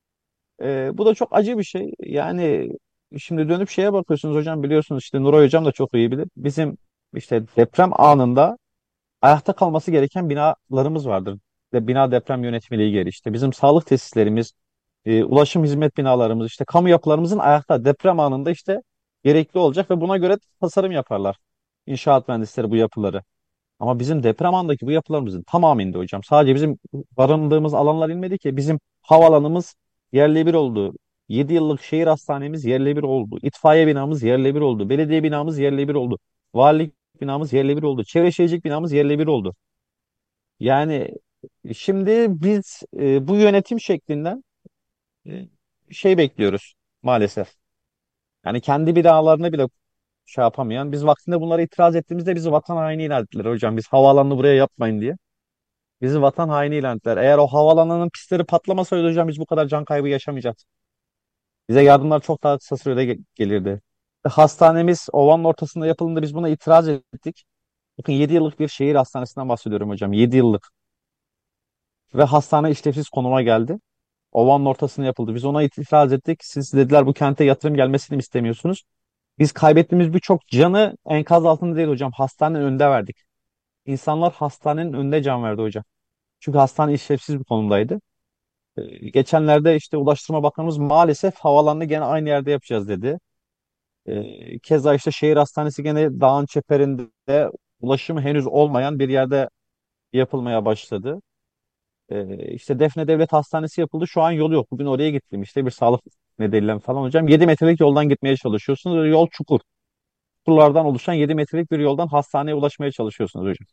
Bu da çok acı bir şey. Yani şimdi dönüp şeye bakıyorsunuz hocam biliyorsunuz işte Nuray hocam da çok iyi bilir. Bizim işte deprem anında ayakta kalması gereken binalarımız vardır. Ve bina deprem yönetmeliği gereği işte bizim sağlık tesislerimiz, ulaşım hizmet binalarımız, işte kamu yapılarımızın ayakta deprem anında işte gerekli olacak ve buna göre tasarım yaparlar. İnşaat mühendisleri bu yapıları. Ama bizim deprem anındaki bu yapılarımızın tamamı indi hocam. Sadece bizim barındığımız alanlar inmedi ki bizim havalanımız yerle bir oldu. 7 yıllık şehir hastanemiz yerle bir oldu. İtfaiye binamız yerle bir oldu. Belediye binamız yerle bir oldu. Valilik binamız yerle bir oldu. Çevre Şehircilik binamız yerle bir oldu. Yani şimdi biz bu yönetim şeklinden e, şey bekliyoruz maalesef. Yani kendi binalarını bile şey yapamayan. Biz vaktinde bunlara itiraz ettiğimizde bizi vatan haini ilan ettiler hocam. Biz havaalanını buraya yapmayın diye. Bizi vatan haini ilan ettiler. Eğer o havaalanının pistleri patlamasaydı hocam biz bu kadar can kaybı yaşamayacaktık. Bize yardımlar çok daha kısa sürede gelirdi. Hastanemiz Ovan'ın ortasında yapıldığında biz buna itiraz ettik. Bakın 7 yıllık bir şehir hastanesinden bahsediyorum hocam. 7 yıllık. Ve hastane işlevsiz konuma geldi. Ovanın ortasına yapıldı. Biz ona itiraz ettik. Siz dediler bu kente yatırım gelmesini mi istemiyorsunuz? Biz kaybettiğimiz birçok canı enkaz altında değil hocam. Hastanenin önünde verdik. İnsanlar hastanenin önünde can verdi hocam. Çünkü hastane işlevsiz bir konumdaydı. Geçenlerde işte Ulaştırma Bakanımız maalesef havaalanını gene aynı yerde yapacağız dedi. Keza işte şehir hastanesi gene dağın çeperinde ulaşımı henüz olmayan bir yerde yapılmaya başladı. İşte Defne Devlet Hastanesi yapıldı. Şu an yolu yok. Bugün oraya gittim. İşte bir sağlık nedeniyle falan hocam. 7 metrelik yoldan gitmeye çalışıyorsunuz. Yol çukur. Çukurlardan oluşan 7 metrelik bir yoldan hastaneye ulaşmaya çalışıyorsunuz hocam.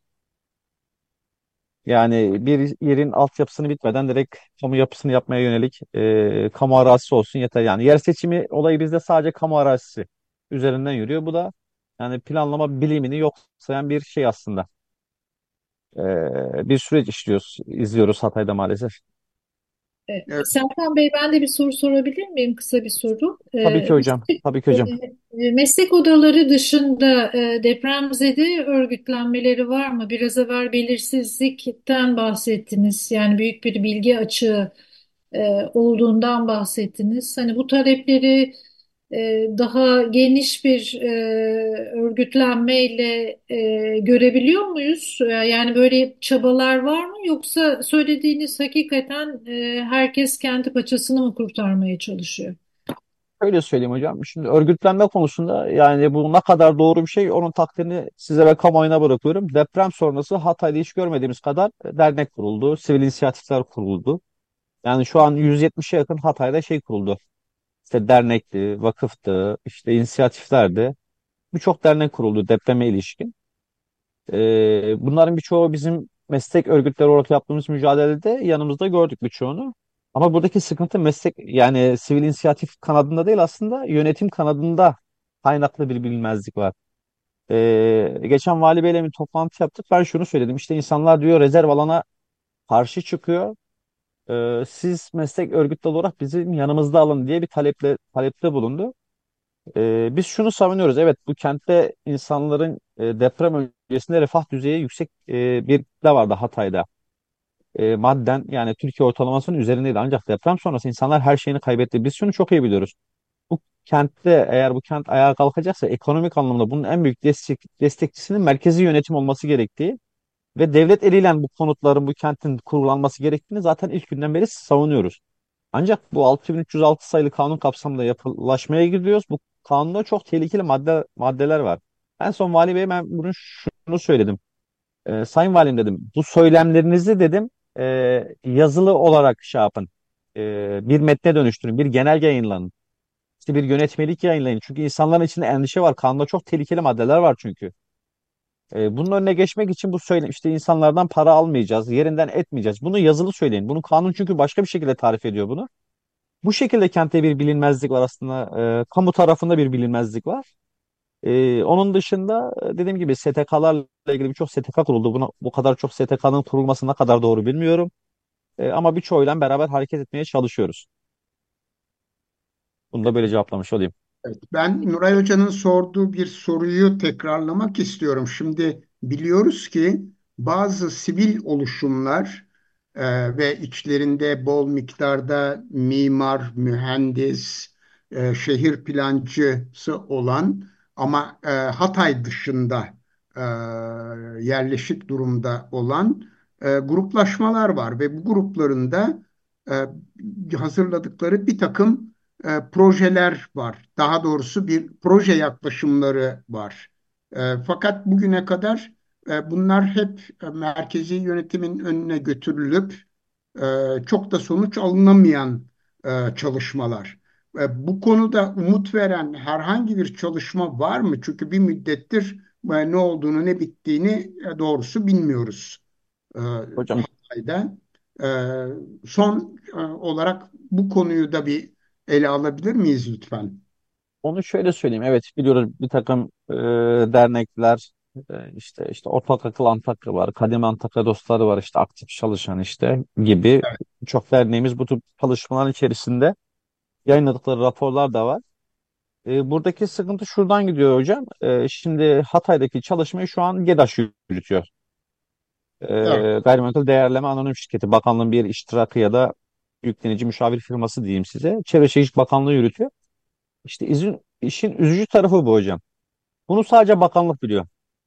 Yani bir yerin altyapısını bitmeden direkt kamu yapısını yapmaya yönelik kamu arazisi olsun yeter. Yani yer seçimi olayı bizde sadece kamu arazisi üzerinden yürüyor. Bu da yani planlama bilimini yok sayan bir şey aslında. Bir süreç izliyoruz Hatay'da maalesef. Evet, Serkan Bey, ben de bir soru sorabilir miyim? Kısa bir soru. Tabii ki hocam. Tabii ki hocam. Meslek odaları dışında depremzede örgütlenmeleri var mı? Biraz evvel belirsizlikten bahsettiniz. Yani büyük bir bilgi açığı olduğundan bahsettiniz. Hani bu talepleri daha geniş bir örgütlenmeyle görebiliyor muyuz? Yani böyle çabalar var mı? Yoksa söylediğiniz hakikaten herkes kendi paçasını mı kurtarmaya çalışıyor? Öyle söyleyeyim hocam. Şimdi örgütlenme konusunda yani bu ne kadar doğru bir şey onun takdirini size ve kamuoyuna bırakıyorum. Deprem sonrası Hatay'da hiç görmediğimiz kadar dernek kuruldu, sivil inisiyatifler kuruldu. Yani şu an 170'e yakın Hatay'da şey kuruldu. İşte dernekti, vakıftı, işte inisiyatiflerdi. Birçok dernek kuruldu depreme ilişkin. Bunların birçoğu bizim meslek örgütleri olarak yaptığımız mücadelede yanımızda gördük birçoğunu. Ama buradaki sıkıntı meslek yani sivil inisiyatif kanadında değil aslında yönetim kanadında kaynaklı bir bilinmezlik var. Geçen Vali Bey'le bir toplantı yaptık. Ben şunu söyledim. İşte insanlar diyor rezerv alana karşı çıkıyor. Siz meslek örgütleri olarak bizim yanımızda alın diye bir talepte bulundu. Biz şunu savunuyoruz. Evet bu kentte insanların deprem öncesinde refah düzeyi yüksek bir kitle vardı Hatay'da. Madden yani Türkiye ortalamasının üzerindeydi. Ancak deprem sonrası insanlar her şeyini kaybetti. Biz şunu çok iyi biliyoruz. Bu kentte eğer bu kent ayağa kalkacaksa ekonomik anlamda bunun en büyük destekçisinin merkezi yönetim olması gerektiği ve devlet eliyle bu konutların bu kentin kurulanması gerektiğini zaten ilk günden beri savunuyoruz. Ancak bu 6306 sayılı kanun kapsamında yapılaşmaya gidiyoruz. Bu kanunda çok tehlikeli maddeler var. En son Vali Bey'e ben şunu söyledim. Sayın Valim dedim. Bu söylemlerinizi dedim yazılı olarak şey yapın. Bir metne dönüştürün. Bir genelge yayınlanın. İşte bir yönetmelik yayınlayın. Çünkü insanların içinde endişe var. Kanunda çok tehlikeli maddeler var çünkü. Bunun önüne geçmek için bu söylem işte insanlardan para almayacağız, yerinden etmeyeceğiz. Bunu yazılı söyleyin. Bunu kanun çünkü başka bir şekilde tarif ediyor bunu. Bu şekilde kentte bir bilinmezlik var aslında. Kamu tarafında bir bilinmezlik var. Onun dışında dediğim gibi STK'larla ilgili birçok STK kuruldu. Bu kadar çok STK'nın kurulması ne kadar doğru bilmiyorum. Ama birçoğuyla beraber hareket etmeye çalışıyoruz. Bunu da böyle cevaplamış olayım. evet. Ben Nuray Hoca'nın sorduğu bir soruyu tekrarlamak istiyorum. Şimdi biliyoruz ki bazı sivil oluşumlar ve içlerinde bol miktarda mimar, mühendis, şehir plancısı olan ama Hatay dışında e, yerleşik durumda olan gruplaşmalar var ve bu gruplarında hazırladıkları bir takım projeler var. Daha doğrusu bir proje yaklaşımları var. Fakat bugüne kadar bunlar hep merkezi yönetimin önüne götürülüp çok da sonuç alınamayan çalışmalar. Bu konuda umut veren herhangi bir çalışma var mı? Çünkü bir müddettir ne olduğunu ne bittiğini doğrusu bilmiyoruz e, Hocam Hatay'da. E, son olarak bu konuyu da bir ele alabilir miyiz lütfen? onu şöyle söyleyeyim. Evet biliyoruz bir takım dernekler işte Ortak Akıl Antakya var. Kadim Antakya Dostları var işte aktif çalışan işte gibi Evet. çok derneğimiz bu tür çalışmaların içerisinde yayınladıkları raporlar da var. Buradaki sıkıntı şuradan gidiyor hocam. Şimdi Hatay'daki çalışmayı şu an GEDAŞ yürütüyor. Evet. Gayrimenkul Değerleme Anonim Şirketi. Bakanlığın bir iştirakı ya da yüklenici müşavir firması diyeyim size. Çevre Şehircilik Bakanlığı yürütüyor. İşte işin üzücü tarafı bu hocam. Bunu sadece bakanlık biliyor.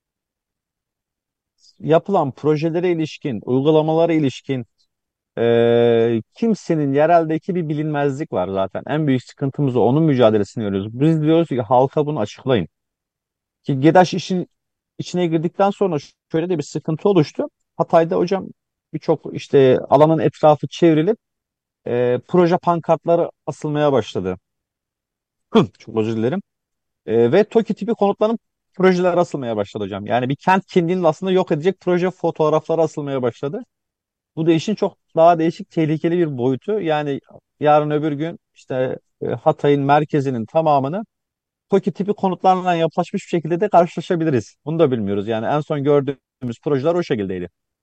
Yapılan projelere ilişkin, uygulamalara ilişkin kimsenin yereldeki bir bilinmezlik var zaten. En büyük sıkıntımız o. Onun mücadelesini veriyoruz. Biz diyoruz ki halka bunu açıklayın. Ki GEDAŞ işin içine girdikten sonra şöyle de bir sıkıntı oluştu. Hatay'da hocam birçok işte alanın etrafı çevrilip proje pankartları asılmaya başladı. Çok özür dilerim. Ve TOKİ tipi konutların projeler asılmaya başladı hocam. Yani bir kent kimliğini aslında yok edecek proje fotoğrafları asılmaya başladı. Bu da işin çok daha değişik, tehlikeli bir boyutu. Yani yarın öbür gün işte Hatay'ın merkezinin tamamını TOKİ tipi konutlarla yapılaşmış bir şekilde de karşılaşabiliriz. Bunu da bilmiyoruz. Yani en son gördüğümüz projeler o şekildeydi.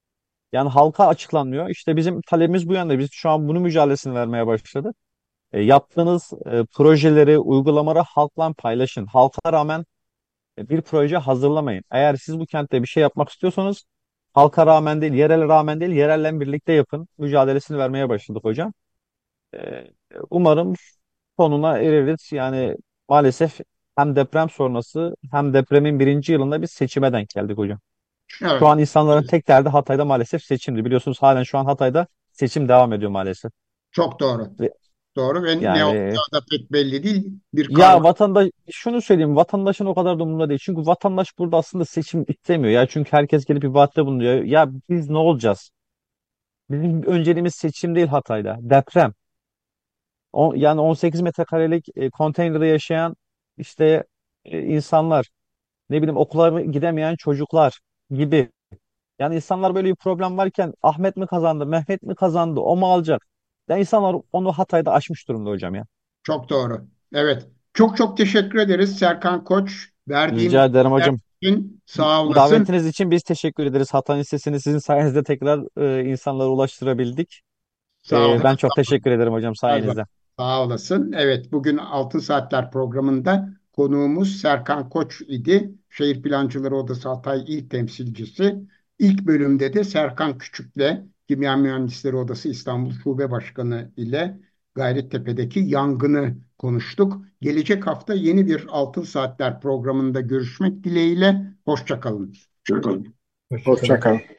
Yani halka açıklanmıyor. İşte bizim talebimiz bu yönde. Biz şu an bunun mücadelesini vermeye başladık. Yaptığınız projeleri, uygulamaları halkla paylaşın. Halka rağmen bir proje hazırlamayın. Eğer siz bu kentte bir şey yapmak istiyorsanız halka rağmen değil, yerele rağmen değil, yerelle birlikte yapın. Mücadelesini vermeye başladık hocam. E, Umarım sonuna ereriz. Yani maalesef hem deprem sonrası hem depremin birinci yılında biz seçime denk geldik hocam. Şu Evet. an insanların tek derdi Hatay'da maalesef seçimdi. Biliyorsunuz halen şu an Hatay'da seçim devam ediyor maalesef. Çok doğru. Ve Doğru ve ne yani olacağı da pek belli değil. Bir ya karma. vatandaş şunu söyleyeyim, vatandaşın o kadar da umurunda değil. Çünkü vatandaş burada aslında seçim istemiyor. Ya çünkü herkes gelip bir vaatte bulunuyor. Ya biz ne olacağız? Bizim önceliğimiz seçim değil Hatay'da. Deprem. Yani 18 metrekarelik konteynerde yaşayan işte insanlar, ne bileyim okula gidemeyen çocuklar gibi. Yani insanlar böyle bir problem varken Ahmet mi kazandı, Mehmet mi kazandı, o mu alacak? Ya insanlar onu Hatay'da aşmış durumda hocam ya. Çok doğru. Evet. Çok çok teşekkür ederiz Serkan Koç. Verdiğin Rica ederim bilgiler hocam. için sağ olasın. Davetiniz için biz teşekkür ederiz. Hatay Lisesi'ni sizin sayenizde tekrar insanlara ulaştırabildik. Sağ ol. Ben çok teşekkür ederim hocam Her zaman. sayenizde. Sağ olasın. Evet, bugün Altın Saatler programında konuğumuz Serkan Koç idi. Şehir Plancıları Odası Hatay İl Temsilcisi. İlk bölümde de Serkan Küçük'le Kimya Mühendisleri Odası İstanbul Şube Başkanı ile Gayrettepe'deki yangını konuştuk. Gelecek hafta yeni bir Altın Saatler programında görüşmek dileğiyle. Hoşça kalın. Çok Hoşça kalın.